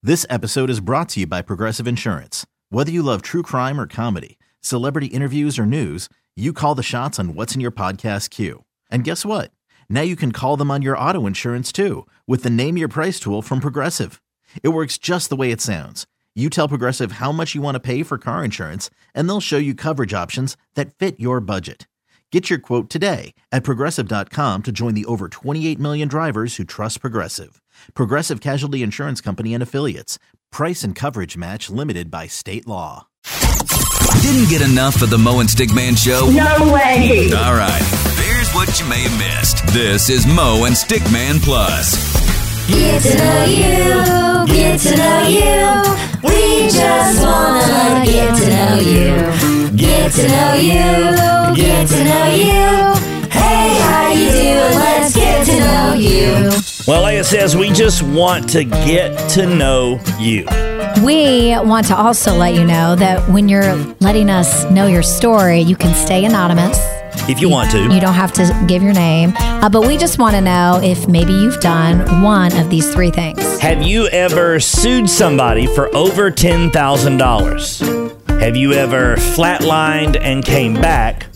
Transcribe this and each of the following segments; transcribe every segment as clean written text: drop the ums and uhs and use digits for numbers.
This episode is brought to you by Progressive Insurance. Whether you love true crime or comedy, celebrity interviews or news, you call the shots on what's in your podcast queue. And guess what? Now you can call them on your auto insurance too with the Name Your Price tool from Progressive. It works just the way it sounds. You tell Progressive how much you want to pay for car insurance, and they'll show you coverage options that fit your budget. Get your quote today at Progressive.com to join the over 28 million drivers who trust Progressive. Progressive Casualty Insurance Company and Affiliates. Price and coverage match limited by state law. Didn't get enough of the Mo and Stickman Show? No way! All right, here's what you may have missed. This is Mo and Stickman Plus. Get to know you, get to know you. We just wanna get to know you. Get to know you, get to know you. Hey, how you doing? Let's get to know you. Well, like it says, we just want to get to know you. We want to also let you know that when you're letting us know your story, you can stay anonymous. If you want to. You don't have to give your name. But we just want to know if maybe you've done one of these three things. Have you ever sued somebody for over $10,000? Have you ever flatlined and came back?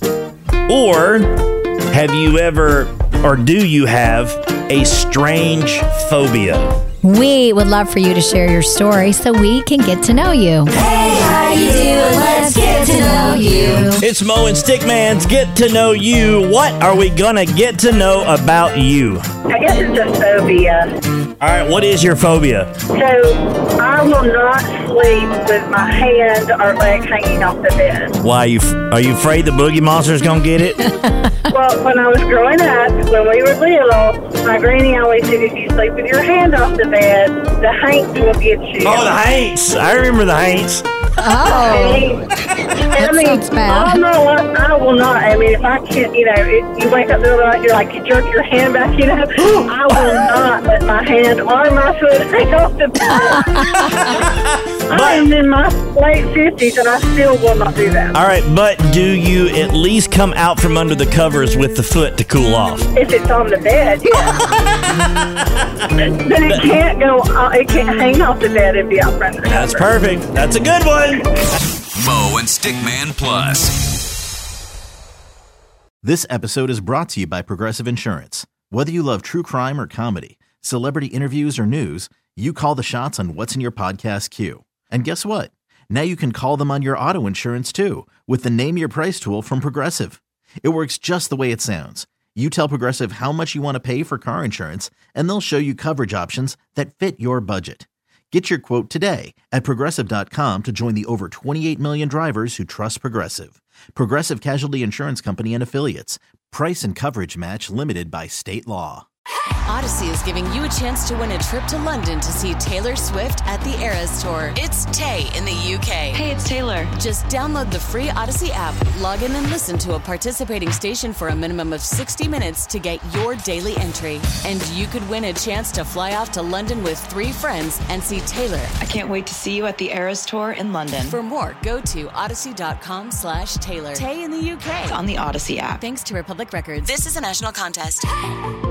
Or have you ever, or do you have a strange phobia? We would love for you to share your story so we can get to know you. Hey, how you doing? Let's get to know you. It's Mo and Stickman's Get to Know You. What are we gonna get to know about you? I guess it's a phobia. All right, what is your phobia? So I will not sleep with my hand or leg hanging off the bed. Why, are you afraid the boogie monster's gonna get it? Well, when I was growing up, when we were little, my granny always said if you sleep with your hand off the bed, the haints will get you. Oh, the haints. I remember the haints. Oh, that sounds bad. I will not. I mean, if I can't, you wake up in the middle of the night, you're like, you jerk your hand back, I will not let my hand or my foot hang off the bed. I am in my late 50s, and I still will not do that. All right, but do you at least come out from under the covers with the foot to cool off? If it's on the bed, yeah. But it can't it can't hang off the bed and be out front of the That's cover. perfect. That's a good one. Mo and Stickman Plus. This episode is brought to you by Progressive Insurance. Whether you love true crime or comedy, celebrity interviews or news, you call the shots on what's in your podcast queue. And guess what? Now you can call them on your auto insurance too with the Name Your Price tool from Progressive. It works just the way it sounds. You tell Progressive how much you want to pay for car insurance, and they'll show you coverage options that fit your budget. Get your quote today at Progressive.com to join the over 28 million drivers who trust Progressive. Progressive Casualty Insurance Company and Affiliates. Price and coverage match limited by state law. Odyssey is giving you a chance to win a trip to London to see Taylor Swift at the Eras Tour. It's Tay in the UK. Hey, it's Taylor. Just download the free Odyssey app, log in and listen to a participating station for a minimum of 60 minutes to get your daily entry. And you could win a chance to fly off to London with 3 friends and see Taylor. I can't wait to see you at the Eras Tour in London. For more, go to odyssey.com/Taylor. Tay in the UK. On the Odyssey app. Thanks to Republic Records. This is a national contest.